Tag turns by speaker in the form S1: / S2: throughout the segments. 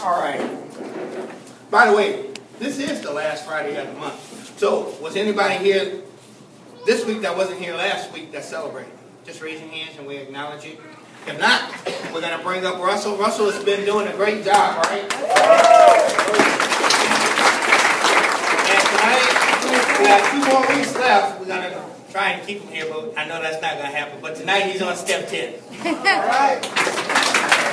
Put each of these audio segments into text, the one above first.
S1: All right. By the way, this is the last Friday of the month. So, was anybody here this week that wasn't here last week that celebrated? Just raise your hands and we acknowledge it. If not, we're going to bring up Russell. Russell has been doing a great job, right? And tonight, we got 2 more weeks left. We're going to try and keep him here, but I know that's not going to happen. But tonight, he's on step 10. All right.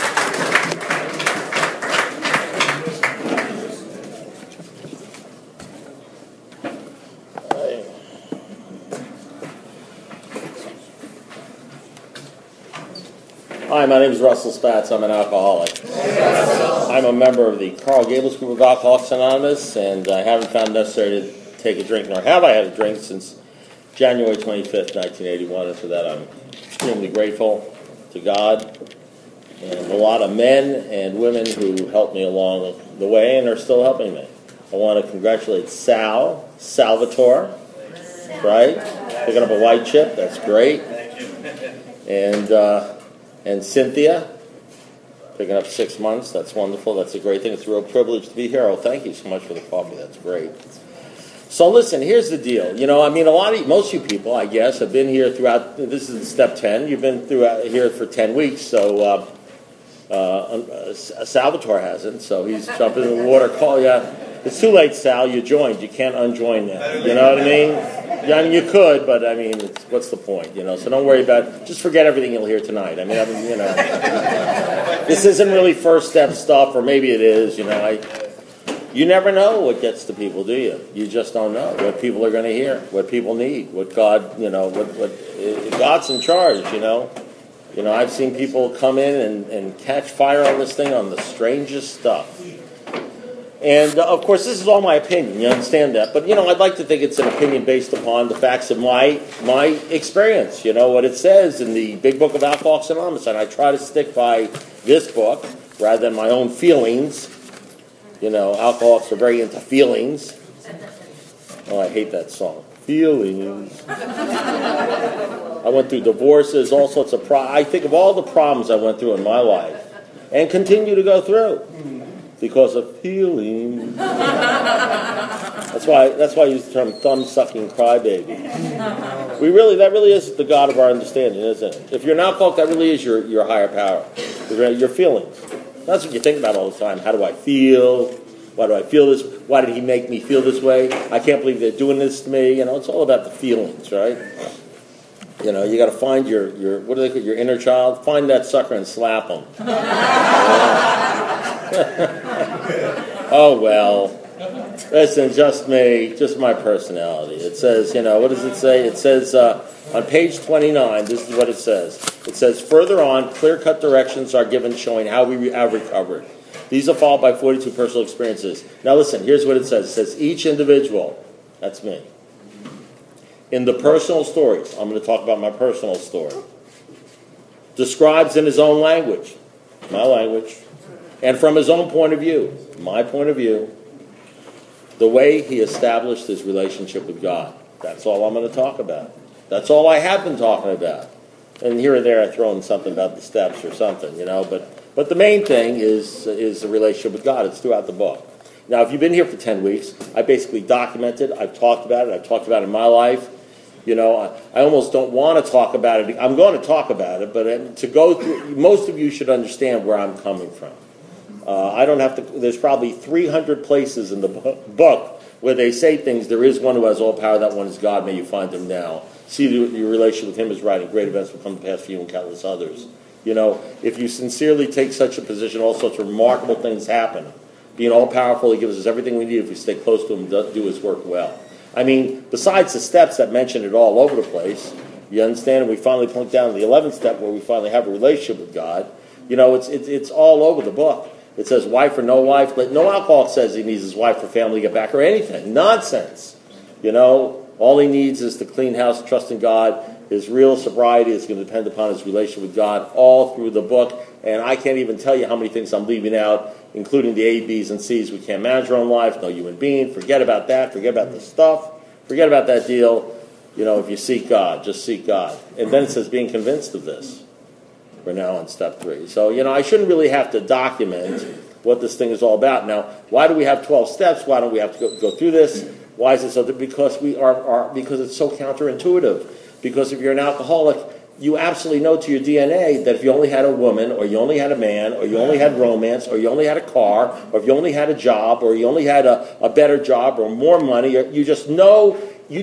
S2: Hi, my name is Russell Spatz. I'm an alcoholic. I'm a member of the Carl Gables Group of Alcoholics Anonymous, and I haven't found necessary to take a drink, nor have I had a drink since January 25th, 1981, and for that I'm extremely grateful to God and a lot of men and women who helped me along the way and are still helping me. I want to congratulate Salvatore, right? Picking up a white chip, that's great. And Cynthia, picking up 6 months. That's wonderful. That's a great thing. It's a real privilege to be here. Oh, thank you so much for the coffee. That's great. So listen, here's the deal. You know, I mean, most of you people, I guess, have been here throughout. This is step 10. You've been here for 10 weeks. So Salvatore hasn't. So he's jumping in the water. It's too late, Sal. You joined. You can't unjoin now. You know what I mean? Yeah, I mean, you could, but I mean, what's the point? You know, so don't worry about it. Just forget everything you'll hear tonight. I mean, you know, this isn't really first step stuff, or maybe it is. You know, you never know what gets to people, do you? You just don't know what people are going to hear, what people need, what God, you know, what God's in charge. You know, I've seen people come in and catch fire on this thing on the strangest stuff. And, of course, this is all my opinion. You understand that. But, you know, I'd like to think it's an opinion based upon the facts of my experience. You know, what it says in the Big Book of Alcoholics Anonymous. And I try to stick by this book rather than my own feelings. You know, alcoholics are very into feelings. Oh, I hate that song. Feelings. I went through divorces, all sorts of I think of all the problems I went through in my life and continue to go through. Because of feelings. That's why I use the term thumb-sucking crybaby. That really is the God of our understanding, isn't it? If you're an alcoholic, that really is your higher power. Your feelings. That's what you think about all the time. How do I feel? Why do I feel this? Why did he make me feel this way? I can't believe they're doing this to me. You know, it's all about the feelings, right? You know, you got to find your what do they call your inner child? Find that sucker and slap him. Oh, well, listen, just me, just my personality. It says, you know, what does it say? It says on page 29, this is what it says. It says, further on, clear-cut directions are given showing how we have recovered. These are followed by 42 personal experiences. Now listen, here's what it says. It says, each individual, that's me, in the personal stories, I'm going to talk about my personal story, describes in his own language, my language, and from his own point of view, my point of view, the way he established his relationship with God. That's all I'm going to talk about. That's all I have been talking about. And here or there I throw in something about the steps or something, you know. But the main thing is the relationship with God. It's throughout the book. Now, if you've been here for 10 weeks, I basically documented. I've talked about it. I've talked about it in my life. You know, I almost don't want to talk about it. I'm going to talk about it, but to go through, most of you should understand where I'm coming from. I don't have to. There's probably 300 places in the book where they say things. There is one who has all power. That one is God. May you find him now. See your relationship with him is right, and great events will come to pass for you and countless others. You know, if you sincerely take such a position, all sorts of remarkable things happen. Being all powerful, he gives us everything we need if we stay close to him and do his work well. I mean, besides the steps that mention it all over the place, you understand? We finally point down to the 11th step where we finally have a relationship with God. You know, it's all over the book. It says wife or no wife. But no alcoholic says he needs his wife or family to get back or anything. Nonsense. You know, all he needs is to clean house, trust in God. His real sobriety is going to depend upon his relationship with God all through the book. And I can't even tell you how many things I'm leaving out, including the A, B's, and C's. We can't manage our own life. No human being. Forget about that. Forget about the stuff. Forget about that deal. You know, if you seek God, just seek God. And then it says being convinced of this. We're now on step 3. So, you know, I shouldn't really have to document what this thing is all about. Now, why do we have 12 steps? Why don't we have to go through this? Why is it so? Because because it's so counterintuitive. Because if you're an alcoholic, you absolutely know to your DNA that if you only had a woman, or you only had a man, or you only had romance, or you only had a car, or if you only had a job, or you only had a better job, or more money, or you just know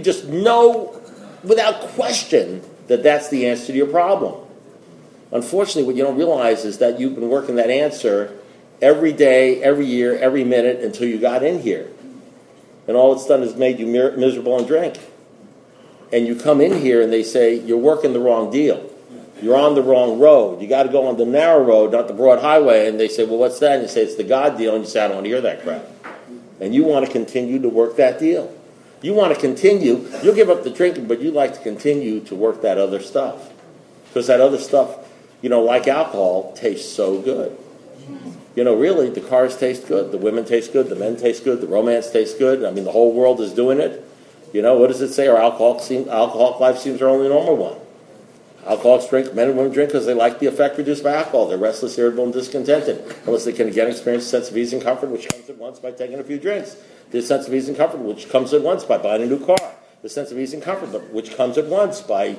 S2: without question that that's the answer to your problem. Unfortunately, what you don't realize is that you've been working that answer every day, every year, every minute until you got in here. And all it's done is made you miserable and drink. And you come in here and they say, you're working the wrong deal. You're on the wrong road. You got to go on the narrow road, not the broad highway. And they say, well, what's that? And you say, it's the God deal. And you say, I don't want to hear that crap. And you want to continue to work that deal. You want to continue. You'll give up the drinking, but you like to continue to work that other stuff. Because that other stuff, like alcohol, tastes so good. Really, the cars taste good. The women taste good. The men taste good. The romance tastes good. I mean, the whole world is doing it. What does it say? Our alcoholic life seems our only normal one. Alcoholics drink, men and women drink because they like the effect produced by alcohol. They're restless, irritable, and discontented, unless they can again experience a sense of ease and comfort, which comes at once by taking a few drinks. The sense of ease and comfort, which comes at once by buying a new car. The sense of ease and comfort, which comes at once by,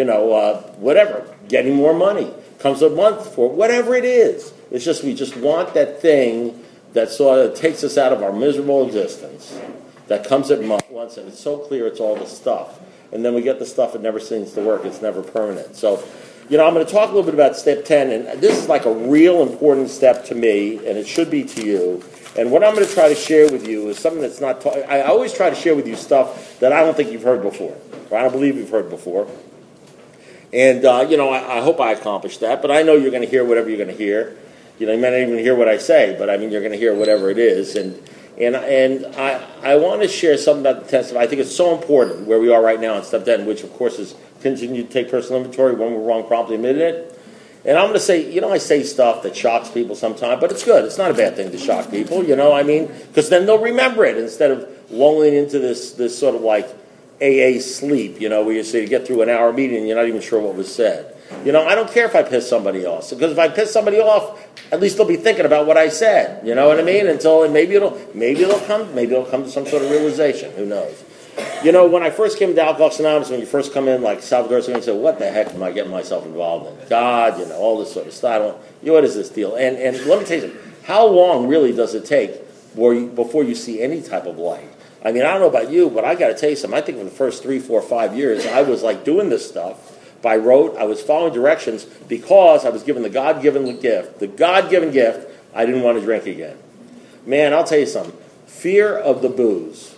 S2: getting more money. Comes at once for whatever it is. It's just, we just want that thing that sort of takes us out of our miserable existence. That comes at once, and it's so clear it's all the stuff. And then we get the stuff that never seems to work. It's never permanent. So, I'm going to talk a little bit about step 10, and this is like a real important step to me, and it should be to you. And what I'm going to try to share with you is something that's not I always try to share with you stuff that I don't think you've heard before, or I don't believe you've heard before. And, I hope I accomplished that, but I know you're going to hear whatever you're going to hear. You may not even hear what I say, but I mean, you're going to hear whatever it is. And I want to share something about the 10 step. I think it's so important where we are right now in step 10, which of course is continue to take personal inventory. When we're wrong, promptly admit it. And I'm going to say, I say stuff that shocks people sometimes, but it's good. It's not a bad thing to shock people, because then they'll remember it instead of lulling into this sort of like AA sleep, where you say you get through an hour meeting and you're not even sure what was said. I don't care if I piss somebody off, because if I piss somebody off, at least they'll be thinking about what I said. You know what I mean? Maybe it'll come to some sort of realization. Who knows? When I first came to Alcoholics Anonymous, when you first come in, like Salvador's going to say, what the heck am I getting myself involved in? God, all this sort of stuff. What is this deal? And let me tell you something. How long really does it take before you see any type of light? I mean, I don't know about you, but I got to tell you something. I think for the first 3, 4, 5 years, I was like doing this stuff by rote. I was following directions because I was given the God-given gift. The God-given gift, I didn't want to drink again. Man, I'll tell you something. Fear of the booze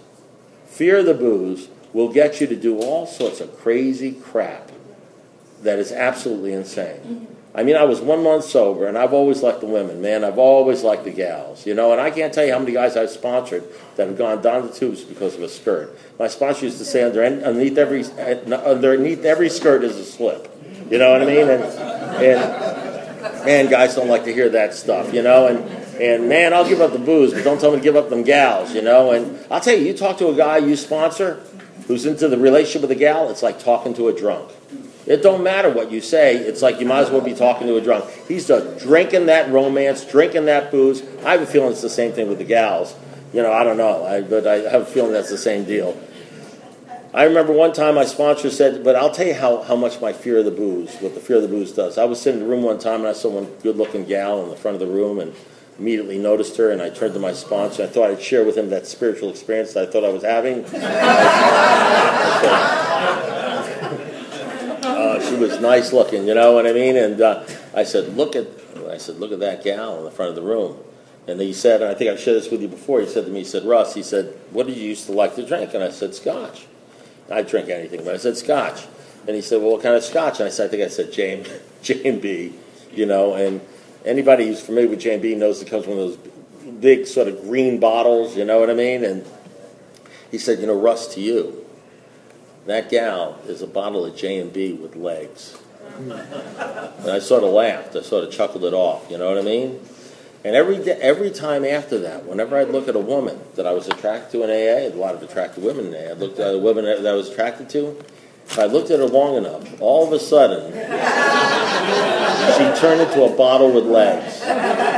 S2: will get you to do all sorts of crazy crap that is absolutely insane. I mean, I was 1 month sober, and I've always liked the women, man. I've always liked the gals, and I can't tell you how many guys I've sponsored that have gone down the tubes because of a skirt. My sponsor used to say underneath every skirt is a slip. You know what I mean? And man, guys don't like to hear that stuff, And man, I'll give up the booze, but don't tell me to give up them gals, And I'll tell you, you talk to a guy you sponsor who's into the relationship with a gal, it's like talking to a drunk. It don't matter what you say. It's like you might as well be talking to a drunk. He's just drinking that romance, drinking that booze. I have a feeling it's the same thing with the gals. I don't know, but I have a feeling that's the same deal. I remember one time my sponsor said, but I'll tell you how much what the fear of the booze does. I was sitting in the room one time and I saw one good-looking gal in the front of the room and immediately noticed her, and I turned to my sponsor. I thought I'd share with him that spiritual experience that I thought I was having. She was nice looking, you know what I mean? And I said, look at that gal in the front of the room. And he said, and I think I've shared this with you before, he said to me, Russ, what did you used to like to drink? And I said, scotch. I'd drink anything, but I said scotch. And he said, well, what kind of scotch? And I think I said J&B, and anybody who's familiar with J&B knows it comes in one of those big sort of green bottles, you know what I mean? And he said, Russ, to you, that gal is a bottle of J&B with legs. And I sort of laughed. I sort of chuckled it off, you know what I mean? And every time after that, whenever I'd look at a woman that I was attracted to in AA, a lot of attractive women in AA, I looked at a woman that I was attracted to, if I looked at her long enough, all of a sudden, she turned into a bottle with legs.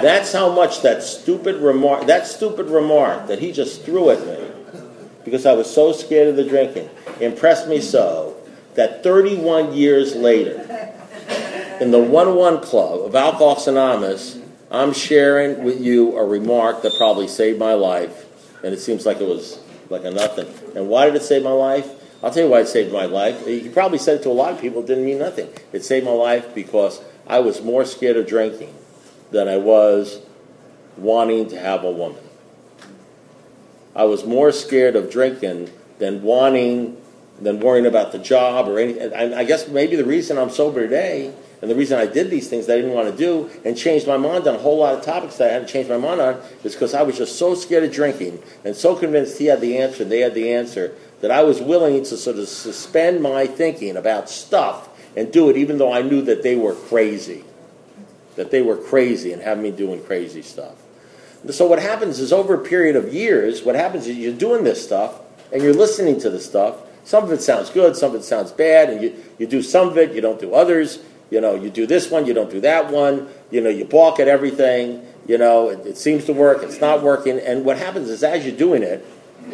S2: That's how much that stupid remark that he just threw at me, because I was so scared of the drinking, impressed me so that 31 years later, in the 1-1 Club of Alcoholics Anonymous, I'm sharing with you a remark that probably saved my life, and it seems like it was like a nothing. And why did it save my life? I'll tell you why it saved my life. He probably said it to a lot of people, it didn't mean nothing. It saved my life because I was more scared of drinking than I was wanting to have a woman. I was more scared of drinking than worrying about the job or anything. I guess maybe the reason I'm sober today and the reason I did these things that I didn't want to do and changed my mind on a whole lot of topics that I hadn't changed my mind on is because I was just so scared of drinking and so convinced he had the answer and they had the answer that I was willing to sort of suspend my thinking about stuff and do it even though I knew that they were crazy. That they were crazy and have me doing crazy stuff. So what happens is over a period of years, what happens is you're doing this stuff and you're listening to the stuff. Some of it sounds good, some of it sounds bad, and you do some of it, you don't do others. You do this one, you don't do that one. You balk at everything. It seems to work, it's not working. And what happens is as you're doing it,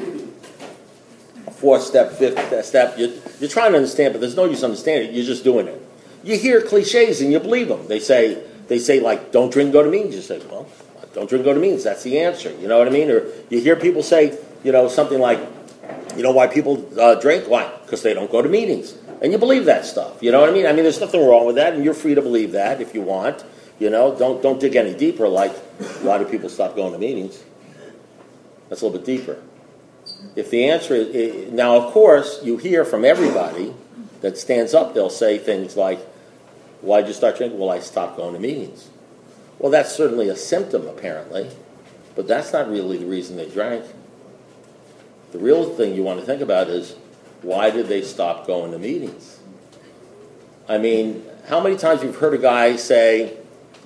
S2: fourth step, fifth step, you're trying to understand, but there's no use understanding it. You're just doing it. You hear cliches and you believe them. They say like, don't drink, go to meetings. You say, well, don't drink, go to meetings. That's the answer. You know what I mean? Or you hear people say, something like, why people drink? Why? Because they don't go to meetings. And you believe that stuff. You know what I mean? I mean, there's nothing wrong with that, and you're free to believe that if you want. Don't dig any deeper, like, why do people stop going to meetings? That's a little bit deeper. If the answer is, now, of course, you hear from everybody that stands up, they'll say things like, why'd you start drinking? Well, I stopped going to meetings. Well, that's certainly a symptom, apparently, but that's not really the reason they drank. The real thing you want to think about is, why did they stop going to meetings? I mean, how many times you've heard a guy say,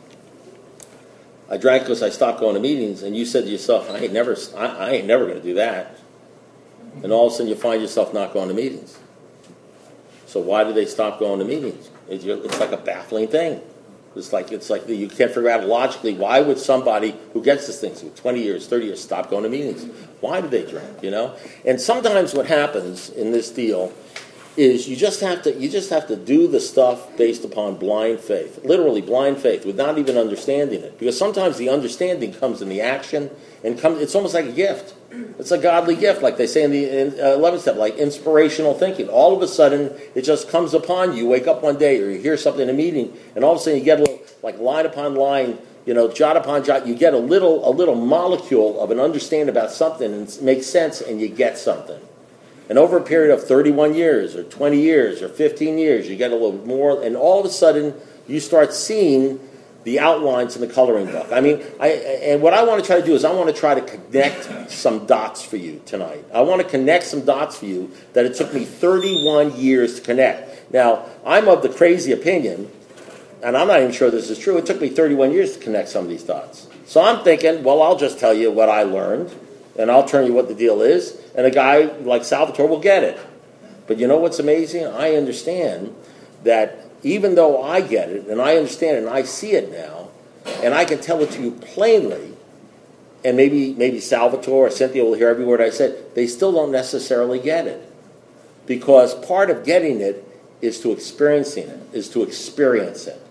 S2: I drank because I stopped going to meetings, and you said to yourself, I ain't never going to do that. And all of a sudden you find yourself not going to meetings. So why did they stop going to meetings? It's like a baffling thing. It's like you can't figure out logically, why would somebody who gets this thing, 20 years, 30 years, stop going to meetings? Why do they drink, And sometimes what happens in this deal is you just have to do the stuff based upon blind faith, literally blind faith, without even understanding it. Because sometimes the understanding comes in the action, and it's almost like a gift. It's a godly gift, like they say in the 11th step, like inspirational thinking. All of a sudden, it just comes upon you. You wake up one day, or you hear something in a meeting, and all of a sudden you get a little, like line upon line, jot upon jot, you get a little molecule of an understanding about something, and it makes sense, and you get something. And over a period of 31 years, or 20 years, or 15 years, you get a little more, and all of a sudden, you start seeing the outlines in the coloring book. I mean, and what I want to try to do is I want to try to connect some dots for you tonight. I want to connect some dots for you that it took me 31 years to connect. Now, I'm of the crazy opinion, and I'm not even sure this is true, it took me 31 years to connect some of these dots. So I'm thinking, well, I'll just tell you what I learned, and I'll tell you what the deal is, and a guy like Salvatore will get it. But you know what's amazing? I understand that even though I get it, and I understand it, and I see it now, and I can tell it to you plainly, and maybe Salvatore or Cynthia will hear every word I said, they still don't necessarily get it. Because part of getting it is to experiencing it, is to experience it.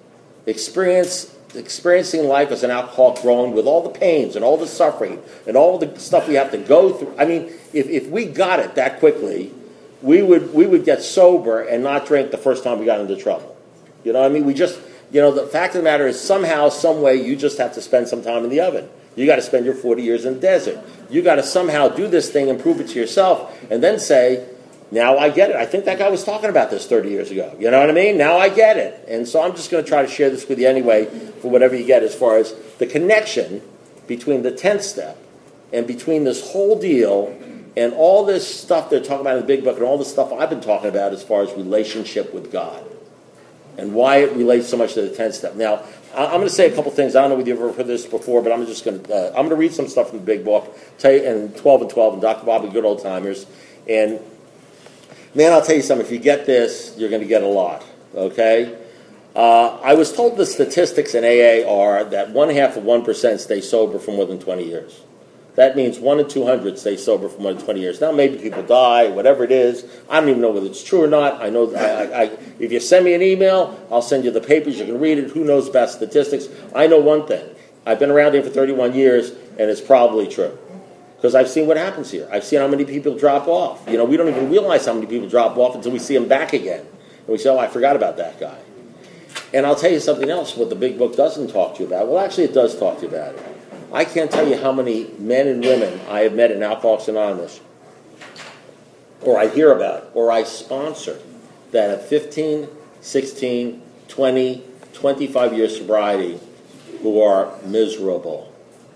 S2: Experiencing life as an alcoholic, growing with all the pains and all the suffering and all the stuff we have to go through. I mean, if we got it that quickly, we would get sober and not drink the first time we got into trouble. You know what I mean? The fact of the matter is somehow, some way, you just have to spend some time in the oven. You got to spend your 40 years in the desert. You got to somehow do this thing and prove it to yourself and then say, now I get it. I think that guy was talking about this 30 years ago. You know what I mean? Now I get it. And so I'm just going to try to share this with you anyway for whatever you get as far as the connection between the 10th step and between this whole deal and all this stuff they're talking about in the Big Book and all the stuff I've been talking about as far as relationship with God and why it relates so much to the 10th step. Now, I'm going to say a couple things. I don't know if you've ever heard this before, but I'm going to read some stuff from the Big Book, tell you, and 12 and 12, and Dr. Bobby, good old timers. And man, I'll tell you something. If you get this, you're going to get a lot. Okay. I was told the statistics in AA are that 1/2% stay sober for more than 20 years. That means 1 in 200 stay sober for more than 20 years. Now, maybe people die, whatever it is. I don't even know whether it's true or not. I know if you send me an email, I'll send you the papers. You can read it. Who knows about statistics? I know one thing. I've been around here for 31 years, and it's probably true. Because I've seen what happens here. I've seen how many people drop off. We don't even realize how many people drop off until we see them back again. And we say, oh, I forgot about that guy. And I'll tell you something else, what the big book doesn't talk to you about. Well, actually, it does talk to you about it. I can't tell you how many men and women I have met in Alcoholics Anonymous, or I hear about, or I sponsor, that have 15, 16, 20, 25 years sobriety who are miserable.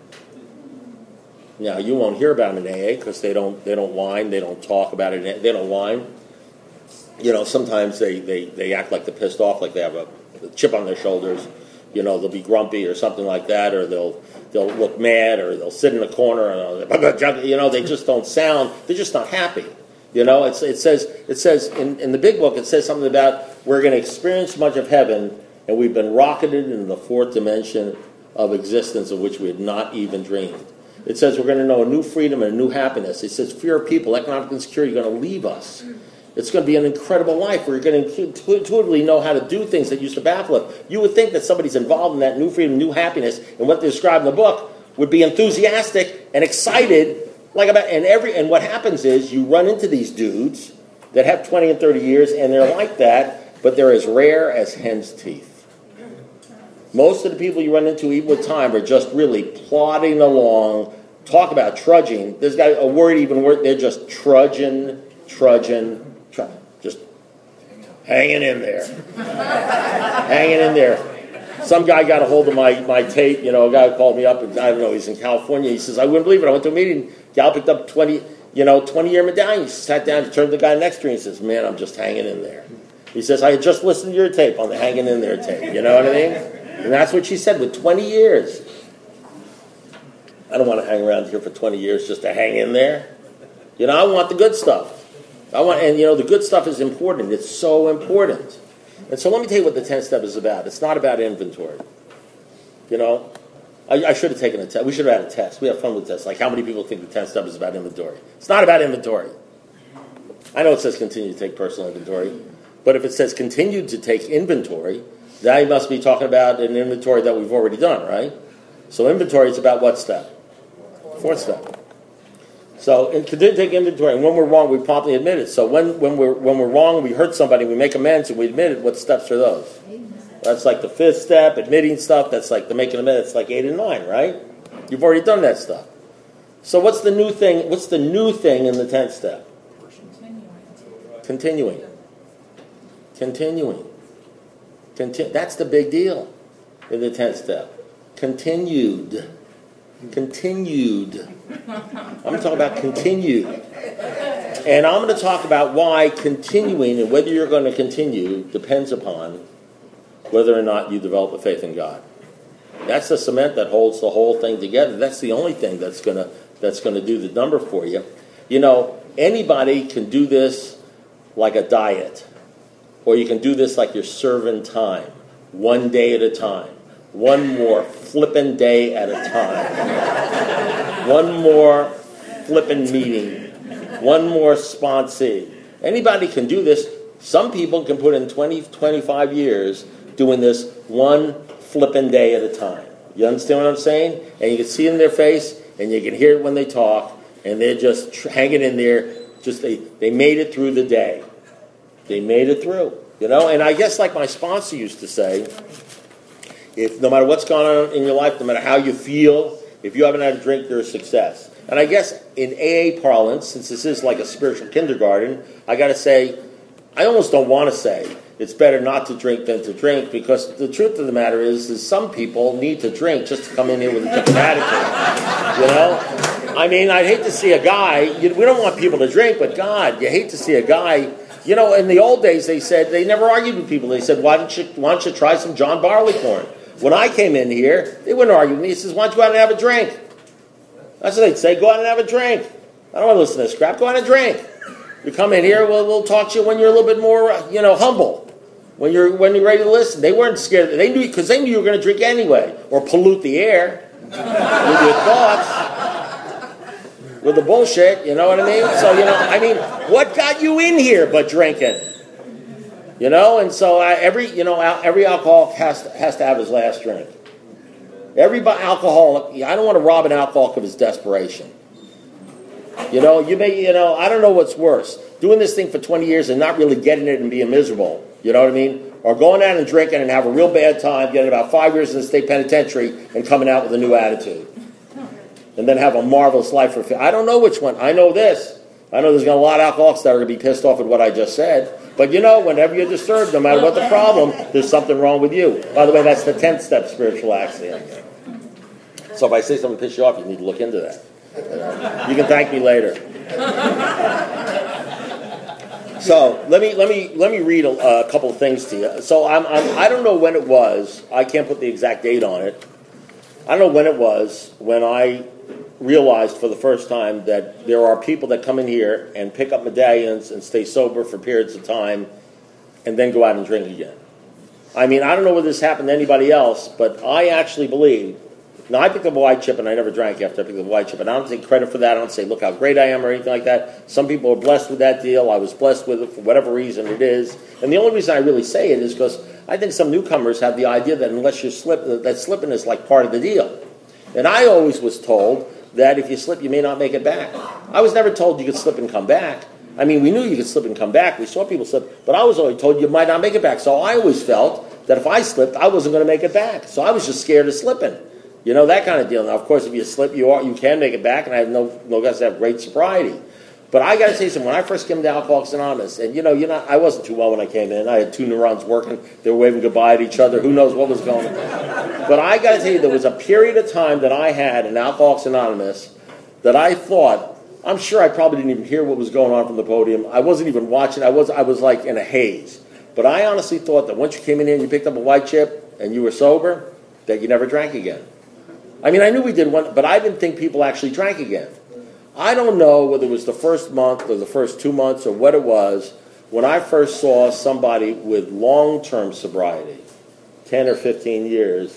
S2: Now, you won't hear about them in AA because they don't whine, they don't talk about it, they don't whine. Sometimes they act like they're pissed off, like they have a chip on their shoulders. They'll be grumpy or something like that, or they'll look mad, or they'll sit in a corner and they just don't sound. They're just not happy. It says in the big book, it says something about we're going to experience much of heaven, and we've been rocketed into the fourth dimension of existence of which we had not even dreamed. It says we're going to know a new freedom and a new happiness. It says fear of people, economic insecurity are going to leave us. It's going to be an incredible life where you're going to intuitively know how to do things that used to baffle us. You would think that somebody's involved in that new freedom, new happiness, and what they describe in the book would be enthusiastic and excited. And what happens is you run into these dudes that have 20 and 30 years, and they're like that, but they're as rare as hen's teeth. Most of the people you run into, even with time, are just really plodding along. Talk about trudging. There's got a word even worse. They're just trudging. Just hanging in there. Hanging in there. Some guy got a hold of my tape. A guy called me up, and I don't know, he's in California. He says, I wouldn't believe it. I went to a meeting. Gal picked up 20-year medallion. He sat down, he turned to the guy next to him, and he says, man, I'm just hanging in there. He says, I had just listened to your tape on the hanging in there tape. You know what I mean? And that's what she said, with 20 years. I don't want to hang around here for 20 years just to hang in there. I want the good stuff. The good stuff is important. It's so important. And so let me tell you what the 10th step is about. It's not about inventory. I should have taken a test. We should have had a test. We have fun with tests. Like, how many people think the 10th step is about inventory? It's not about inventory. I know it says continue to take personal inventory, but if it says continue to take inventory, that you must be talking about an inventory that we've already done, right? So inventory is about what step? Fourth step. So continue to take inventory, and when we're wrong, we promptly admit it. So when we're wrong, we hurt somebody, we make amends, and we admit it. What steps are those? That's like the 5th step, admitting stuff. That's like the making amends. It's like 8 and 9, right? You've already done that stuff. So what's the new thing? What's the new thing in the 10th step? Continuing. That's the big deal in the 10th step. Continued. I'm going to talk about continued. And I'm going to talk about why continuing and whether you're going to continue depends upon whether or not you develop a faith in God. That's the cement that holds the whole thing together. That's the only thing that's going to do the number for you. Anybody can do this like a diet, or you can do this like you're serving time, one day at a time. One more flippin' day at a time. One more flippin' meeting. One more sponsee. Anybody can do this. Some people can put in 20, 25 years doing this one flippin' day at a time. You understand what I'm saying? And you can see it in their face, and you can hear it when they talk, and they're just hanging in there. They made it through the day. They made it through. And I guess like my sponsor used to say, if no matter what's going on in your life, no matter how you feel, if you haven't had a drink, you're a success. And I guess in AA parlance, since this is like a spiritual kindergarten, I got to say, I almost don't want to say it's better not to drink than to drink, because the truth of the matter is some people need to drink just to come in here with a different attitude. I mean, I'd hate to see a guy, we don't want people to drink, but God, you hate to see a guy. In the old days, they said, they never argued with people. They said, why don't you try some John Barleycorn? When I came in here, they wouldn't argue with me. He says, why don't you go out and have a drink? That's what they'd say, go out and have a drink. I don't want to listen to this crap. Go out and drink. You come in here, we'll talk to you when you're a little bit more, humble. when you're ready to listen. They weren't scared. They knew because they knew you were going to drink anyway, or pollute the air with your thoughts, with the bullshit. You know what I mean? So what got you in here but drinking? And so every alcoholic has to have his last drink. Every alcoholic, I don't want to rob an alcoholic of his desperation. I don't know what's worse. Doing this thing for 20 years and not really getting it and being miserable. You know what I mean? Or going out and drinking and have a real bad time, getting about 5 years in the state penitentiary and coming out with a new attitude. And then have a marvelous life. I don't know which one. I know this. I know there's going to be a lot of alcoholics that are going to be pissed off at what I just said. But whenever you're disturbed, no matter what the problem, there's something wrong with you. By the way, that's the 10th step spiritual axiom. So if I say something piss you off, you need to look into that. You can thank me later. So let me read a couple of things to you. So I don't know when it was. I can't put the exact date on it. I don't know when it was when I realized for the first time that there are people that come in here and pick up medallions and stay sober for periods of time and then go out and drink again. I don't know whether this happened to anybody else, but I actually believe. Now, I picked up a white chip and I never drank after I picked up a white chip, and I don't take credit for that. I don't say, look how great I am or anything like that. Some people are blessed with that deal. I was blessed with it for whatever reason it is. And the only reason I really say it is because I think some newcomers have the idea that unless you slip, that slipping is like part of the deal. And I always was told that if you slip, you may not make it back. I was never told you could slip and come back. We knew you could slip and come back. We saw people slip, but I was always told you might not make it back. So I always felt that if I slipped, I wasn't going to make it back. So I was just scared of slipping. That kind of deal. Now, of course, if you slip, you can make it back, and I have no guts to have great sobriety. But I got to say something. When I first came to Alcoholics Anonymous, and I wasn't too well when I came in. I had 2 neurons working. They were waving goodbye to each other. Who knows what was going on? But I got to tell you, there was a period of time that I had in Alcoholics Anonymous that I thought, I'm sure I probably didn't even hear what was going on from the podium. I wasn't even watching. I was like in a haze. But I honestly thought that once you came in here and you picked up a white chip and you were sober, that you never drank again. I knew we did one, but I didn't think people actually drank again. I don't know whether it was the first month or the first 2 months or what it was when I first saw somebody with long-term sobriety, 10 or 15 years,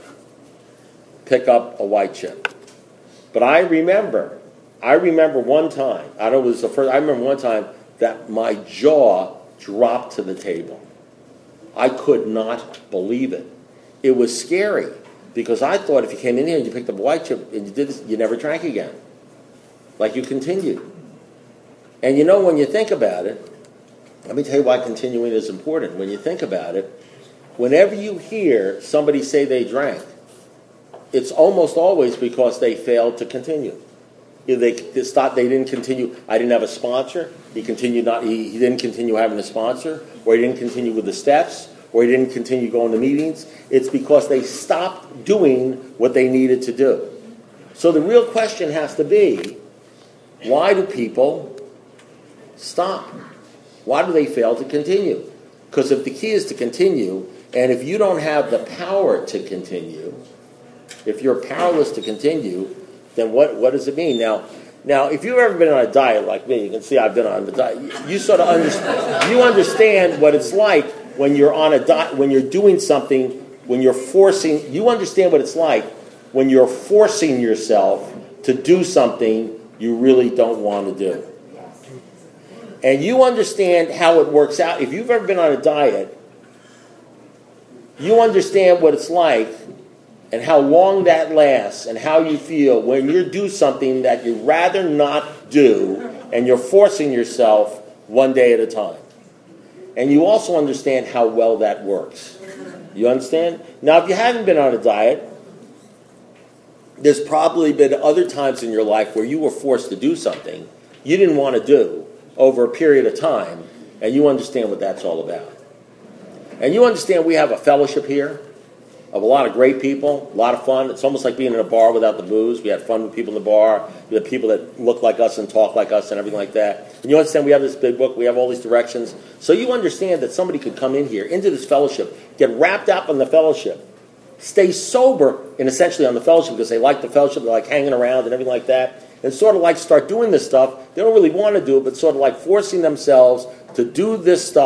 S2: pick up a white chip. But I remember one time, I remember one time that my jaw dropped to the table. I could not believe it. It was scary. Because I thought if you came in here and you picked up a white chip and you did this, you never drank again. Like you continued. And when you think about it, let me tell you why continuing is important. When you think about it, whenever you hear somebody say they drank, it's almost always because they failed to continue. They didn't continue. I didn't have a sponsor. He didn't continue having a sponsor, or he didn't continue with the steps, or he didn't continue going to meetings. It's because they stopped doing what they needed to do. So the real question has to be, why do people stop? Why do they fail to continue? Because if the key is to continue, and if you don't have the power to continue, if you're powerless to continue, then what does it mean? Now, if you've ever been on a diet like me, you can see I've been on the diet. You sort of understand what it's like when you're on a diet, when you're doing something, when you're forcing. You understand what it's like when you're forcing yourself to do something you really don't want to do. And you understand how it works out. If you've ever been on a diet, you understand what it's like and how long that lasts and how you feel when you do something that you'd rather not do and you're forcing yourself one day at a time. And you also understand how well that works. You understand? Now, if you haven't been on a diet, there's probably been other times in your life where you were forced to do something you didn't want to do over a period of time, and you understand what that's all about. And you understand we have a fellowship here of a lot of great people, a lot of fun. It's almost like being in a bar without the booze. We had fun with people in the bar. We had people that look like us and talk like us and everything like that. And you understand we have this big book. We have all these directions. So you understand that somebody could come in here, into this fellowship, get wrapped up in the fellowship, stay sober and essentially on the fellowship because they like the fellowship, they like hanging around and everything like that, and sort of like start doing this stuff. They don't really want to do it, but sort of like forcing themselves to do this stuff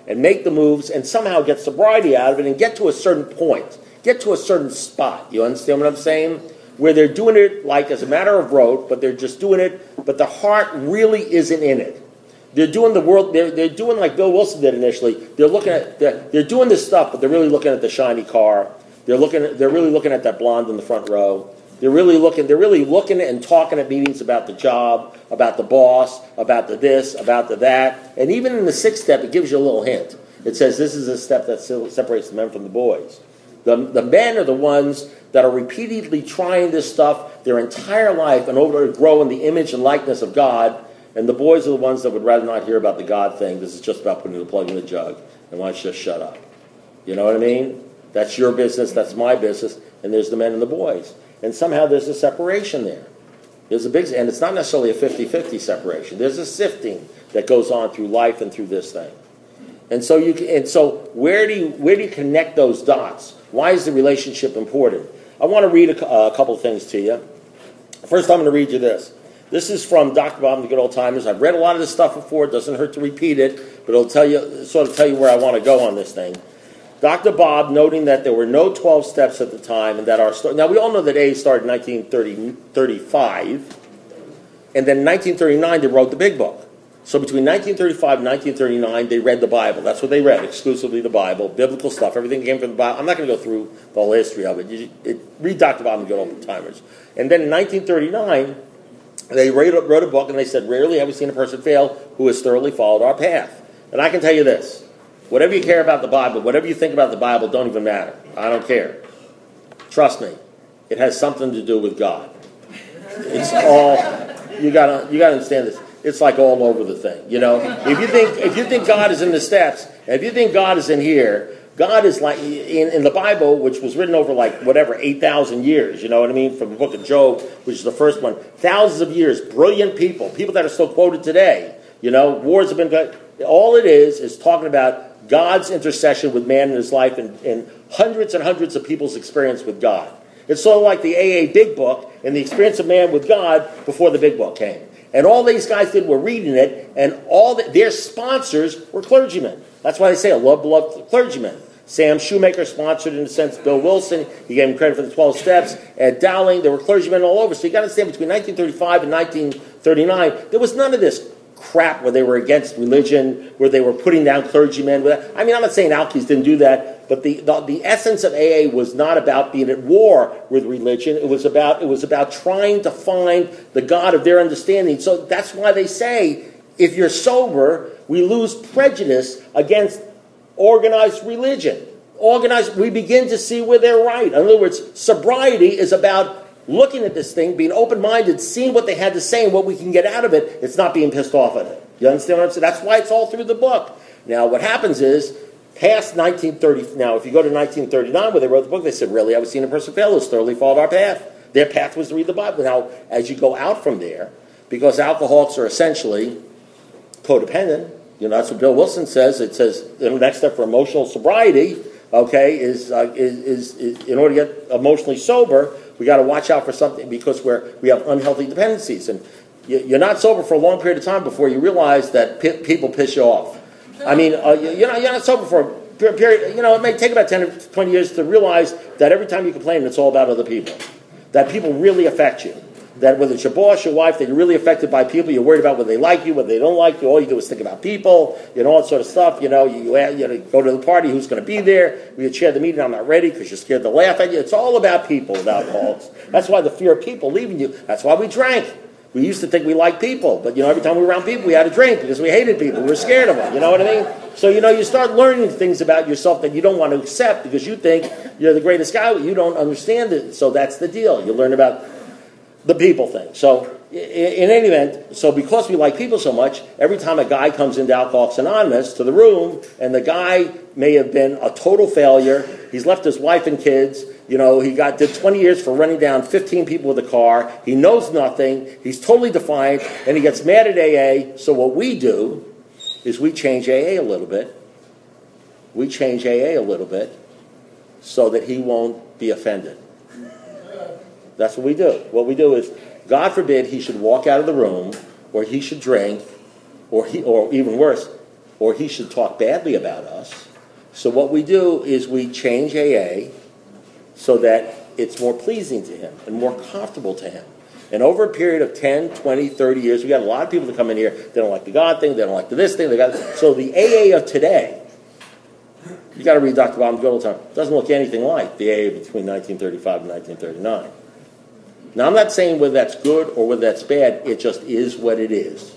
S2: and make the moves and somehow get sobriety out of it and get to a certain point, get to a certain spot. You understand what I'm saying? Where they're doing it like as a matter of rote, but they're just doing it, but the heart really isn't in it. They're doing the world. They're doing like Bill Wilson did initially. They're doing this stuff, but they're really looking at the shiny car. They're really looking at that blonde in the front row. They're really looking and talking at meetings about the job, about the boss, about the this, about the that. And even in the 6th step, it gives you a little hint. It says this is a step that separates the men from the boys. The men are the ones that are repeatedly trying this stuff their entire life in order to grow in the image and likeness of God. And the boys are the ones that would rather not hear about the God thing. This is just about putting the plug in the jug. And why don't you just shut up? You know what I mean? That's your business. That's my business. And there's the men and the boys. And somehow there's a separation there. There's a big, and it's not necessarily a 50-50 separation. There's a sifting that goes on through life and through this thing. And so where do you connect those dots? Why is the relationship important? I want to read a couple of things to you. First, I'm going to read you this. This is from Dr. Bob and the Good Old Timers. I've read a lot of this stuff before. It doesn't hurt to repeat it, but it'll tell you where I want to go on this thing. Dr. Bob, noting that there were no 12 steps at the time, and that our story. Now we all know that AA started in 1935, and then in 1939 they wrote the Big Book. So between 1935 and 1939, they read the Bible. That's what they read, exclusively the Bible, biblical stuff. Everything came from the Bible. I'm not going to go through the whole history of it. Read Dr. Bob and the Good Old Timers. And then in 1939, they wrote a book, and they said, rarely have we seen a person fail who has thoroughly followed our path. And I can tell you this. Whatever you care about the Bible, whatever you think about the Bible, don't even matter. I don't care. Trust me. It has something to do with God. It's all, you gotta understand this. It's like all over the thing, you know. If you think God is in the steps, and if you think God is in here, God is like in the Bible, which was written over 8,000 years. You know what I mean? From the book of Job, which is the first one, thousands of years, brilliant people that are still quoted today. You know, wars have been. All it is talking about God's intercession with man in his life, and hundreds and hundreds of people's experience with God. It's sort of like the AA Big Book and the experience of man with God before the Big Book came. And all these guys did were reading it, and their sponsors were clergymen. That's why they say a beloved clergyman. Sam Shoemaker sponsored, in a sense, Bill Wilson. He gave him credit for the 12 steps. Ed Dowling, there were clergymen all over. So you got to understand, between 1935 and 1939, there was none of this crap where they were against religion, where they were putting down clergymen. I mean, I'm not saying Alkies didn't do that, but the essence of AA was not about being at war with religion. It was about trying to find the God of their understanding. So that's why they say, if you're sober, we lose prejudice against organized religion. We begin to see where they're right. In other words, sobriety is about looking at this thing, being open-minded, seeing what they had to say and what we can get out of it. It's not being pissed off at it. You understand what I'm saying? That's why it's all through the book. Now, what happens is, past 1930, now, if you go to 1939, where they wrote the book, they said, really, I was seeing a person fail who's thoroughly followed our path. Their path was to read the Bible. Now, as you go out from there, because alcoholics are essentially codependent, you know, that's what Bill Wilson says. It says the next step for emotional sobriety, okay, is in order to get emotionally sober, we got to watch out for something because we have unhealthy dependencies. And you're not sober for a long period of time before you realize that people piss you off. I mean, you're not sober for a period, you know, it may take about 10 or 20 years to realize that every time you complain, it's all about other people. That people really affect you. That whether it's your boss, your wife, that you're really affected by people, you're worried about whether they like you, whether they don't like you, all you do is think about people, you know, all that sort of stuff. You know, you go to the party, who's going to be there? We chair the meeting, I'm not ready because you're scared to laugh at you. It's all about people with alcoholics. That's why the fear of people leaving you, that's why we drank. We used to think we liked people, but, you know, every time we were around people, we had to drink because we hated people. We were scared of them, you know what I mean? So, you know, you start learning things about yourself that you don't want to accept because you think you're the greatest guy, but you don't understand it. So that's the deal. You learn about the people thing. So in any event, so because we like people so much, every time a guy comes into Alcoholics Anonymous to the room, and the guy may have been a total failure, he's left his wife and kids, you know, did 20 years for running down 15 people with a car, he knows nothing, he's totally defiant, and he gets mad at AA. So what we do is we change AA a little bit. We change AA a little bit so that he won't be offended. That's what we do. What we do is, God forbid he should walk out of the room, or he should drink, or even worse, or he should talk badly about us. So what we do is we change AA so that it's more pleasing to him and more comfortable to him. And over a period of 10, 20, 30 years, we got a lot of people that come in here, they don't like the God thing, they don't like the this thing. So the AA of today, you got to read Dr. Bob Goodall, doesn't look anything like the AA between 1935 and 1939. Now, I'm not saying whether that's good or whether that's bad. It just is what it is.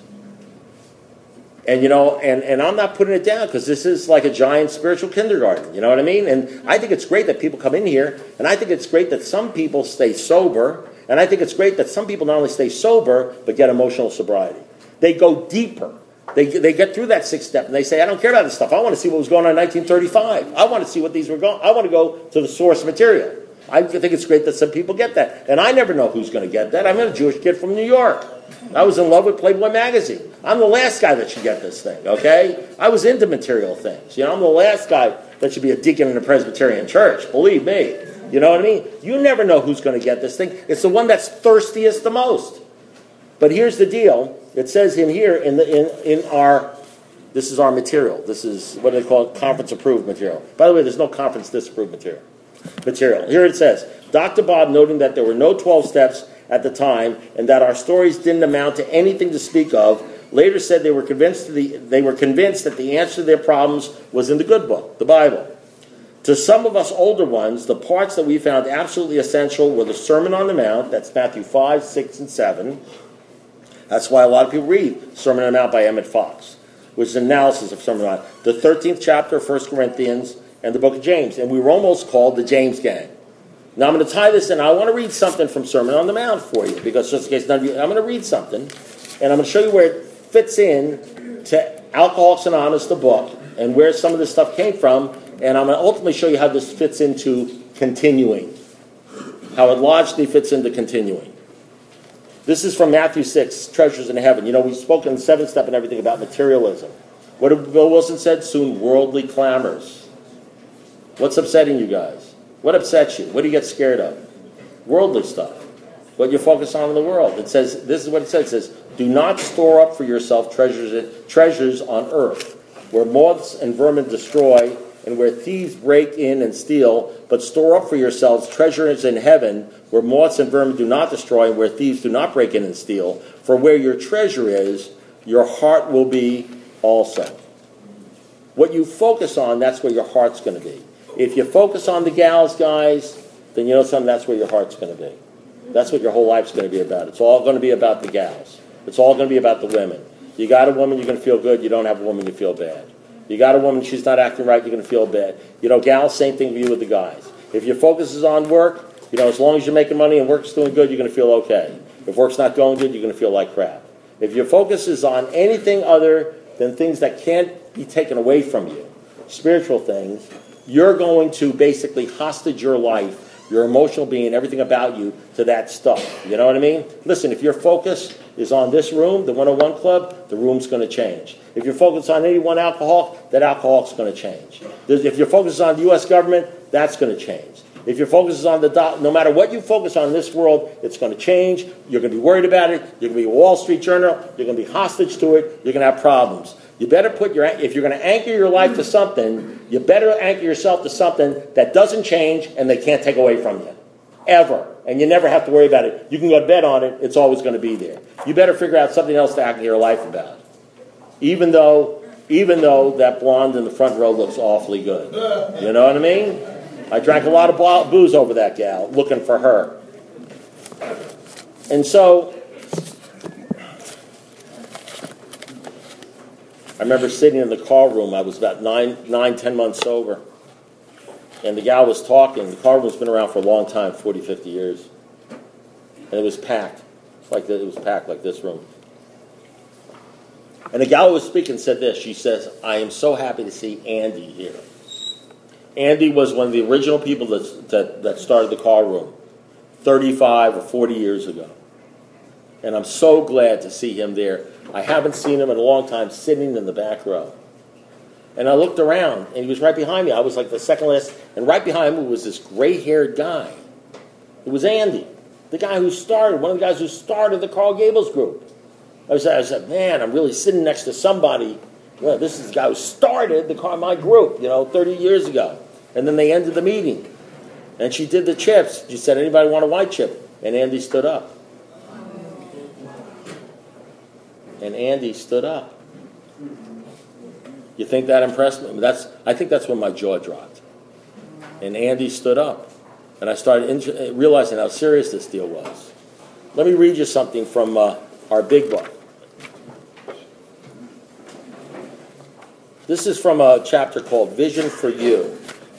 S2: And, and I'm not putting it down because this is like a giant spiritual kindergarten. You know what I mean? And I think it's great that people come in here. And I think it's great that some people stay sober. And I think it's great that some people not only stay sober, but get emotional sobriety. They go deeper. They get through that sixth step and they say, I don't care about this stuff. I want to see what was going on in 1935. I want to see what these were going. I want to go to the source material. I think it's great that some people get that. And I never know who's going to get that. I'm a Jewish kid from New York. I was in love with Playboy magazine. I'm the last guy that should get this thing, okay? I was into material things. I'm the last guy that should be a deacon in a Presbyterian church. Believe me. You know what I mean? You never know who's going to get this thing. It's the one that's thirstiest the most. But here's the deal. It says in here, in our, this is our material. This is what they call conference-approved material. By the way, there's no conference-disapproved material. Here it says, Dr. Bob, noting that there were no 12 steps at the time and that our stories didn't amount to anything to speak of, later said they were convinced that the answer to their problems was in the good book, the Bible. To some of us older ones, the parts that we found absolutely essential were the Sermon on the Mount, that's Matthew 5, 6, and 7. That's why a lot of people read Sermon on the Mount by Emmett Fox, which is an analysis of Sermon on the Mount. The 13th chapter of 1 Corinthians and the book of James. And we were almost called the James Gang. Now I'm going to tie this in. I want to read something from Sermon on the Mount for you, because just in case none of you, I'm going to read something, and I'm going to show you where it fits in to Alcoholics Anonymous, the book, and where some of this stuff came from, and I'm going to ultimately show you how this fits into continuing, how it logically fits into continuing. This is from Matthew 6, Treasures in Heaven. We spoke in the 7th step and everything about materialism. What did Bill Wilson said? Soon worldly clamors. What's upsetting you guys? What upsets you? What do you get scared of? Worldly stuff. What you focus on in the world. It says, this is what it says. It says, do not store up for yourself treasures on earth, where moths and vermin destroy, and where thieves break in and steal, but store up for yourselves treasures in heaven, where moths and vermin do not destroy, and where thieves do not break in and steal. For where your treasure is, your heart will be also. What you focus on, that's where your heart's going to be. If you focus on the gals, guys, then you know something, that's where your heart's going to be. That's what your whole life's going to be about. It's all going to be about the gals. It's all going to be about the women. You got a woman, you're going to feel good. You don't have a woman, you feel bad. You got a woman, she's not acting right, you're going to feel bad. Gals, same thing for you with the guys. If your focus is on work, as long as you're making money and work's doing good, you're going to feel okay. If work's not going good, you're going to feel like crap. If your focus is on anything other than things that can't be taken away from you, spiritual things, you're going to basically hostage your life, your emotional being, everything about you to that stuff. You know what I mean? Listen, if your focus is on this room, the 101 Club, the room's going to change. If your focus is on any one alcoholic, that alcoholic's going to change. If your focus is on the U.S. government, that's going to change. If your focus is on no matter what you focus on in this world, it's going to change. You're going to be worried about it. You're going to be a Wall Street Journal. You're going to be hostage to it. You're going to have problems. You better if you're going to anchor your life to something, you better anchor yourself to something that doesn't change and they can't take away from you. Ever. And you never have to worry about it. You can go to bed on it. It's always going to be there. You better figure out something else to anchor your life about. Even though that blonde in the front row looks awfully good. You know what I mean? I drank a lot of booze over that gal, looking for her. And so, I remember sitting in the car room. I was about 10 months sober. And the gal was talking. The car room's been around for a long time, 40, 50 years. And it was packed. It was packed like this room. And the gal who was speaking said this. She says, I am so happy to see Andy here. Andy was one of the original people that started the car room 35 or 40 years ago. And I'm so glad to see him there. I haven't seen him in a long time, sitting in the back row. And I looked around, and he was right behind me. I was like the second last, and right behind me was this gray-haired guy. It was Andy, the guy who started, one of the guys who started the Carl Gables group. I said, man, I'm really sitting next to somebody Well, this is the guy who started the Carmine Group, 30 years ago. And then they ended the meeting. And she did the chips. She said, anybody want a white chip? And Andy stood up. And Andy stood up. You think that impressed me? I think that's when my jaw dropped. And Andy stood up. And I started realizing how serious this deal was. Let me read you something from our big book. This is from a chapter called Vision for You.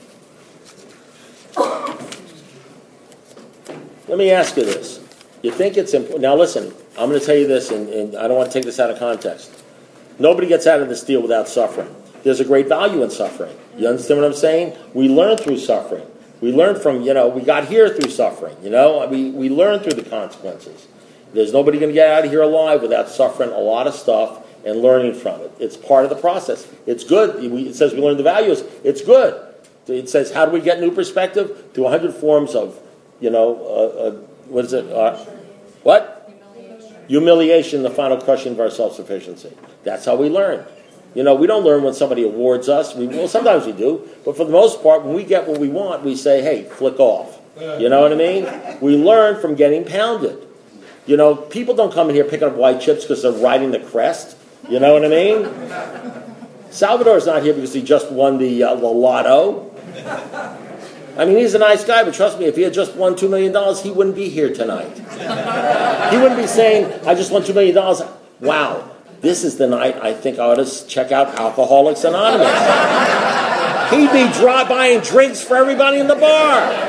S2: Let me ask you this. You think it's important? Now listen, I'm going to tell you this, and I don't want to take this out of context. Nobody gets out of this deal without suffering. There's a great value in suffering. You understand what I'm saying? We learn through suffering. We learn from, we got here through suffering. We learn through the consequences. There's nobody going to get out of here alive without suffering a lot of stuff and learning from it. It's part of the process. It's good. It says we learn the values. It's good. It says, how do we get new perspective? Through 100 forms of, what is it? What? Humiliation, the final crushing of our self-sufficiency. That's how we learn. We don't learn when somebody awards us. Sometimes we do. But for the most part, when we get what we want, we say, hey, flick off. You know what I mean? We learn from getting pounded. People don't come in here picking up white chips because they're riding the crest. You know what I mean? Salvador's not here because he just won the lotto. I mean, he's a nice guy, but trust me, if he had just won $2 million, he wouldn't be here tonight. He wouldn't be saying, I just won $2 million. Wow, this is the night I think I ought to check out Alcoholics Anonymous. He'd be buying drinks for everybody in the bar.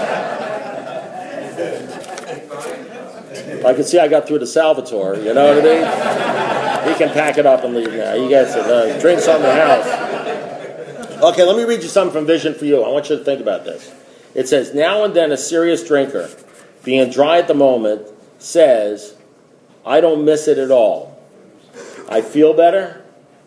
S2: I can see I got through to Salvatore, you know what I mean? He can pack it up and leave now. He gets it. Drinks on the house. Okay, let me read you something from Vision for You. I want you to think about this. It says, now and then a serious drinker, being dry at the moment, says, I don't miss it at all. I feel better.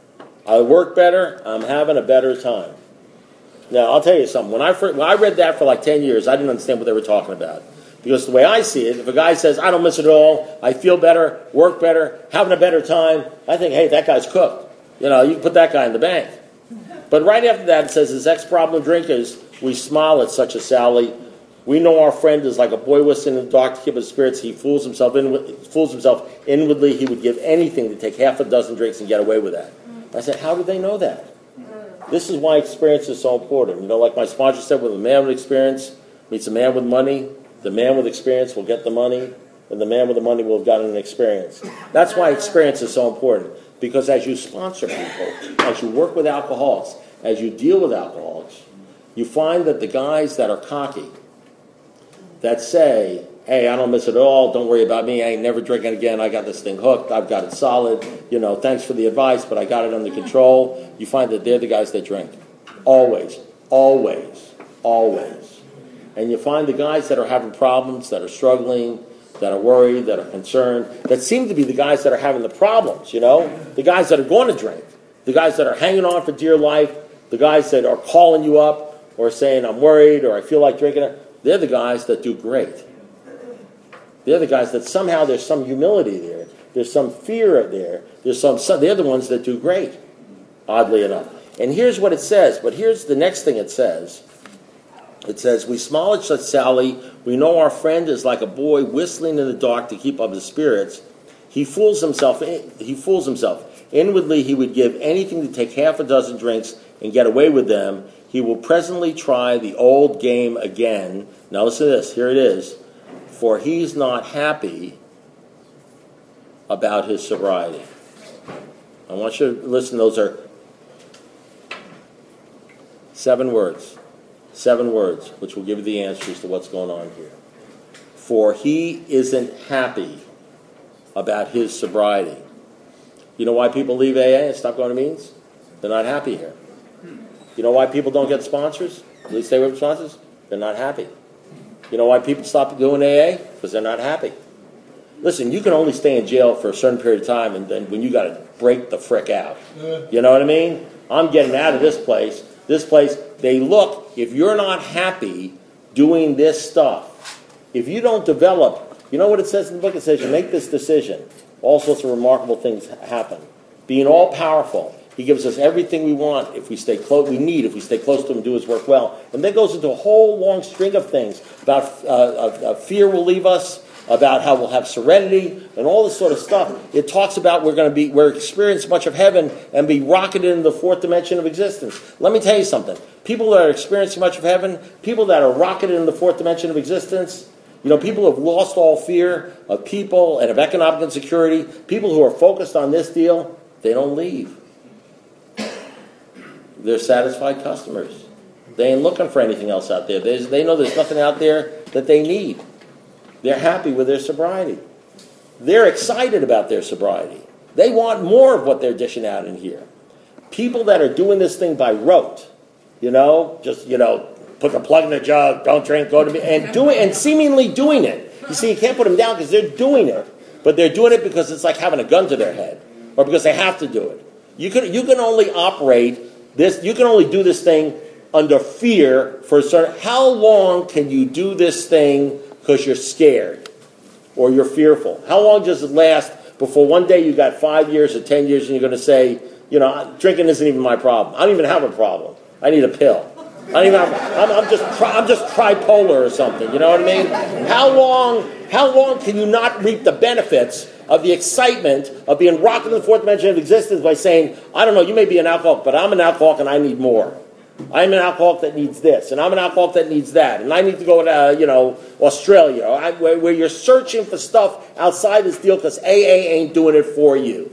S2: I work better. I'm having a better time. Now, I'll tell you something. When I read that for like 10 years, I didn't understand what they were talking about. Because the way I see it, if a guy says, I don't miss it at all, I feel better, work better, having a better time, I think, hey, that guy's cooked. You can put that guy in the bank. But right after that, it says, as ex-problem drinkers, we smile at such a sally. We know our friend is like a boy whistling in the dark to keep his spirits. He fools himself inwardly. He would give anything to take half a dozen drinks and get away with that. I said, how do they know that? This is why experience is so important. Like my sponsor said, when a man with experience meets a man with money, the man with experience will get the money, and the man with the money will have gotten an experience. That's why experience is so important. Because as you sponsor people, as you work with alcoholics, as you deal with alcoholics, you find that the guys that are cocky, that say, hey, I don't miss it at all, don't worry about me, I ain't never drinking again, I got this thing hooked, I've got it solid, thanks for the advice, but I got it under control, you find that they're the guys that drink. Always, always, always. And you find the guys that are having problems, that are struggling, that are worried, that are concerned, that seem to be the guys that are having the problems, the guys that are going to drink, the guys that are hanging on for dear life, the guys that are calling you up or saying, I'm worried or I feel like drinking. They're the guys that do great. They're the guys that somehow there's some humility there. There's some fear there. They're the ones that do great, oddly enough. And here's what it says, but here's the next thing it says. It says, we smile at such sally. We know our friend is like a boy whistling in the dark to keep up his spirits. He fools himself. Inwardly, he would give anything to take half a dozen drinks and get away with them. He will presently try the old game again. Now listen to this. Here it is. For he's not happy about his sobriety. I want you to listen. Those are 7 words. 7 words, which will give you the answers to what's going on here. For he isn't happy about his sobriety. You know why people leave AA and stop going to meetings? They're not happy here. You know why people don't get sponsors? At least stay with sponsors? They're not happy. You know why people stop doing AA? Because they're not happy. Listen, you can only stay in jail for a certain period of time, and then when you got to break the frick out. You know what I mean? I'm getting out of this place. This place, they look, if you're not happy doing this stuff, if you don't develop, you know what it says in the book? It says you make this decision. All sorts of remarkable things happen. Being all-powerful, He gives us everything we want if we stay close. If we stay close to Him, do His work well. And then goes into a whole long string of things about fear will leave us, about how we'll have serenity, and all this sort of stuff. It talks about we're experience much of heaven and be rocketed into the fourth dimension of existence. Let me tell you something. People that are experiencing much of heaven, people that are rocketed in the fourth dimension of existence, people who have lost all fear of people and of economic insecurity, people who are focused on this deal, they don't leave. They're satisfied customers. They ain't looking for anything else out there. They know there's nothing out there that they need. They're happy with their sobriety. They're excited about their sobriety. They want more of what they're dishing out in here. People that are doing this thing by rote, just put the plug in the jug, don't drink, go to me, and seemingly doing it. You see, you can't put them down because they're doing it, but they're doing it because it's like having a gun to their head, or because they have to do it. You can only operate this. You can only do this thing under fear for a certain. How long can you do this thing because you're scared or you're fearful? How long does it last before one day you got 5 years or 10 years and you're going to say, drinking isn't even my problem. I don't even have a problem. I need a pill. I'm just tripolar or something. You know what I mean? How long can you not reap the benefits of the excitement of being rocked in the fourth dimension of existence by saying, I don't know, you may be an alcoholic, but I'm an alcoholic and I need more. I'm an alcoholic that needs this, and I'm an alcoholic that needs that, and I need to go to, Australia, where you're searching for stuff outside this deal because AA ain't doing it for you.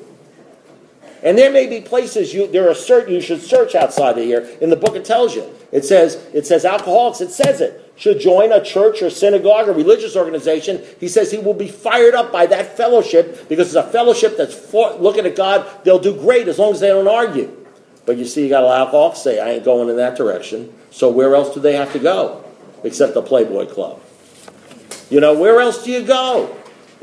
S2: And there may be places you should search outside of here. In the book it tells you. It says alcoholics, it says it, should join a church or synagogue or religious organization. He says he will be fired up by that fellowship because it's a fellowship that's looking at God. They'll do great as long as they don't argue. But you see, you got a lot of alcoholics say, I ain't going in that direction. So where else do they have to go? Except the Playboy Club. Where else do you go?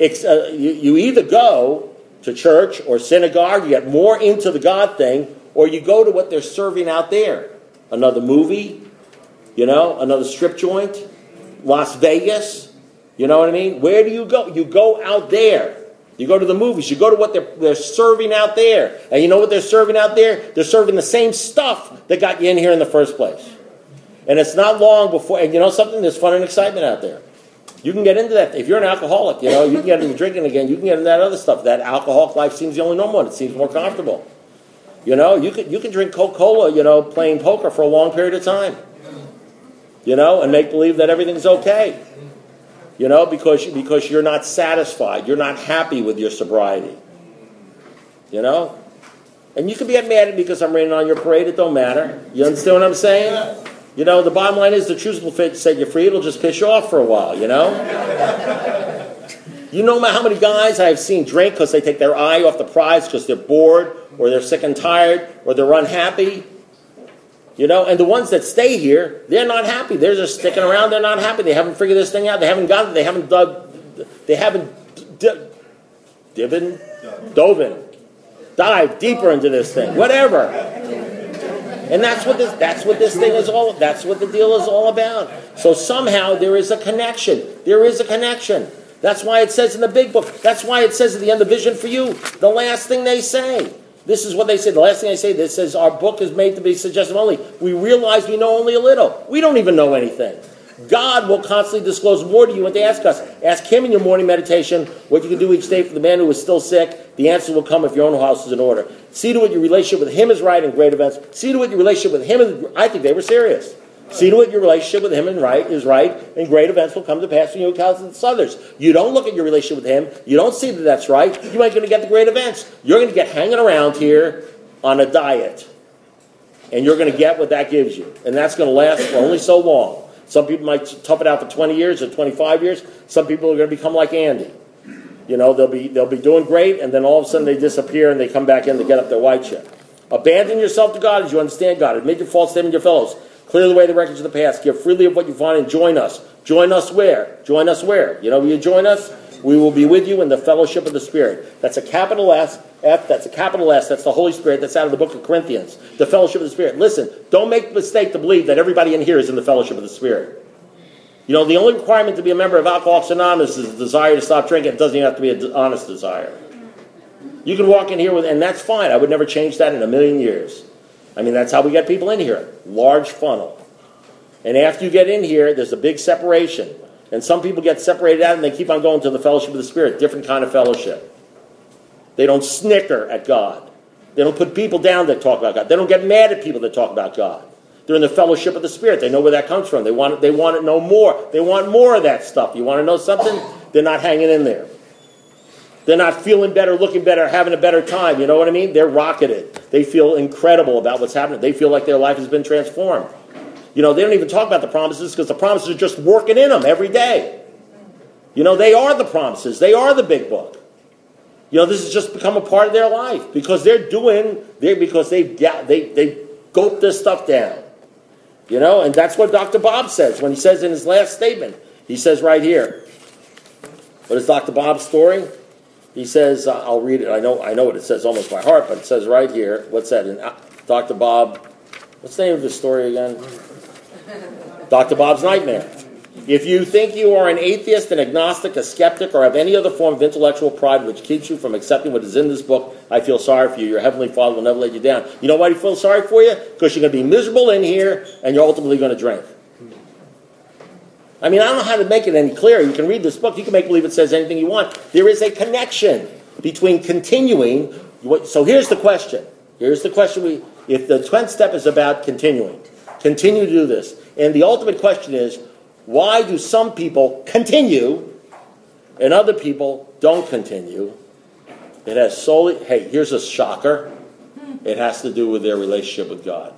S2: You either go to church or synagogue, you get more into the God thing, or you go to what they're serving out there. Another movie, another strip joint, Las Vegas, you know what I mean? Where do you go? You go out there. You go to the movies. You go to what they're serving out there. And you know what they're serving out there? They're serving the same stuff that got you in here in the first place. And it's not long before, and something, there's fun and excitement out there. You can get into that. If you're an alcoholic, you can get into drinking again. You can get into that other stuff. That alcoholic life seems the only normal one. It seems more comfortable. You can drink Coca-Cola, playing poker for a long period of time. And make believe that everything's okay. Because you're not satisfied. You're not happy with your sobriety. And you can be mad at me because I'm raining on your parade. It don't matter. You understand what I'm saying? The bottom line is the truth will set you free. It'll just piss you off for a while, You know how many guys I've seen drink because they take their eye off the prize because they're bored or they're sick and tired or they're unhappy? And the ones that stay here, they're not happy. They're just sticking around. They're not happy. They haven't figured this thing out. They haven't gotten it. They haven't dived deeper into this thing. Whatever. And that's what this thing is all. That's what the deal is all about. So somehow there is a connection. There is a connection. That's why it says in the big book. That's why it says at the end of Vision for You, the last thing they say. This is what they say. The last thing they say, this says our book is made to be suggestive only. We realize we know only a little. We don't even know anything. God will constantly disclose more to you when they ask us. Ask Him in your morning meditation what you can do each day for the man who is still sick. The answer will come if your own house is in order. See to it your relationship with Him is right in great events. See to it your relationship with Him is... I think they were serious. See to it your relationship with Him is right, and great events will come to pass when you account to others. You don't look at your relationship with Him. You don't see that that's right. You ain't going to get the great events. You're going to get hanging around here on a diet. And you're going to get what that gives you. And that's going to last for only so long. Some people might tough it out for 20 years or 25 years. Some people are going to become like Andy. They'll be doing great, and then all of a sudden they disappear and they come back in to get up their white chip. Abandon yourself to God as you understand God. Admit your false statement to your fellows. Clear the way the records of the past. Give freely of what you find and join us. Join us where? Join us where? Will you join us? We will be with you in the fellowship of the Spirit. That's a capital S, F, that's a capital S, that's the Holy Spirit, that's out of the book of Corinthians. The fellowship of the Spirit. Listen, don't make the mistake to believe that everybody in here is in the fellowship of the Spirit. The only requirement to be a member of Alcoholics Anonymous is a desire to stop drinking. It doesn't even have to be an honest desire. You can walk in here with, and that's fine. I would never change that in a million years. I mean, that's how we get people in here. Large funnel. And after you get in here, there's a big separation. And some people get separated out and they keep on going to the fellowship of the Spirit, different kind of fellowship. They don't snicker at God. They don't put people down that talk about God. They don't get mad at people that talk about God. They're in the fellowship of the Spirit. They know where that comes from. They want to know more. They want more of that stuff. You want to know something? They're not hanging in there. They're not feeling better, looking better, having a better time. You know what I mean? They're rocketed. They feel incredible about what's happening. They feel like their life has been transformed. You know, they don't even talk about the promises because the promises are just working in them every day. You know, they are the promises. They are the big book. You know, this has just become a part of their life because they've gulped this stuff down. You know, and that's what Dr. Bob says when he says in his last statement. He says right here, what is Dr. Bob's story? He says, I'll read it. I know what it says almost by heart, but it says right here, what's that? In Dr. Bob, what's the name of the story again? Dr. Bob's Nightmare. If you think you are an atheist, an agnostic, a skeptic, or have any other form of intellectual pride which keeps you from accepting what is in this book, I feel sorry for you. Your Heavenly Father will never let you down. You know why he feels sorry for you? Because you're going to be miserable in here, and you're ultimately going to drink. I mean, I don't know how to make it any clearer. You can read this book. You can make believe it says anything you want. There is a connection between continuing. So here's the question. Here's the question. If the 10th step is about continuing, continue to do this. And the ultimate question is, why do some people continue and other people don't continue? It has solely, hey, here's a shocker. It has to do with their relationship with God.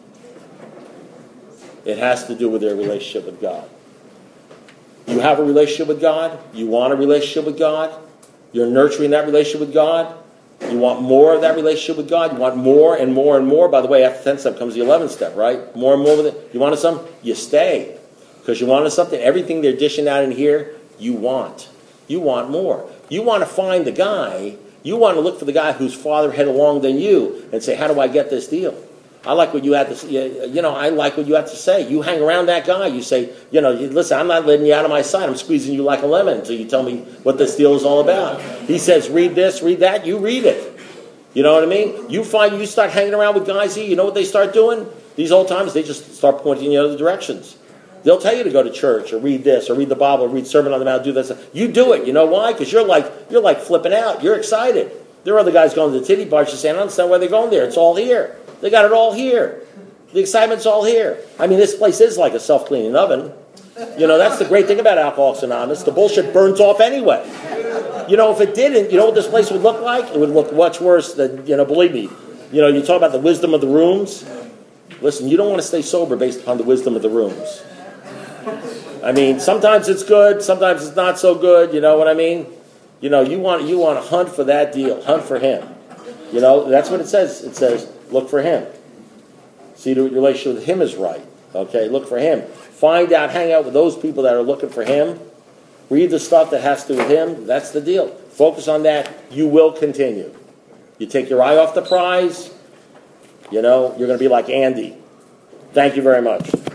S2: It has to do with their relationship with God. You have a relationship with God. You want a relationship with God. You're nurturing that relationship with God. You want more of that relationship with God. You want more and more and more. By the way, after the 10th step comes the 11th step, right? More and more with it. You wanted something? You stay. Because you wanted something. Everything they're dishing out in here, you want. You want more. You want to find the guy. You want to look for the guy who's farther ahead along than you and say, how do I get this deal? I like what you had to say. I like what you have to say. You hang around that guy. You say, listen, I'm not letting you out of my sight. I'm squeezing you like a lemon until you tell me what this deal is all about. He says, read this, read that. You read it. You know what I mean? You start hanging around with guys here. You know what they start doing? These old timers, they just start pointing in other directions. They'll tell you to go to church or read this or read the Bible or read Sermon on the Mount, do this. You do it. You know why? Because you're like flipping out. You're excited. There are other guys going to the titty bar just saying, I don't understand why they're going there. It's all here. They got it all here. The excitement's all here. I mean, this place is like a self-cleaning oven. That's the great thing about Alcoholics Anonymous. The bullshit burns off anyway. If it didn't, what this place would look like? It would look much worse than, believe me. You talk about the wisdom of the rooms. Listen, you don't want to stay sober based upon the wisdom of the rooms. I mean, sometimes it's good, sometimes it's not so good, you know what I mean? You want to hunt for that deal, hunt for him. That's what it says. It says, look for him. See that your relationship with him is right. Okay, look for him. Find out, hang out with those people that are looking for him. Read the stuff that has to do with him. That's the deal. Focus on that. You will continue. You take your eye off the prize, you're going to be like Andy. Thank you very much.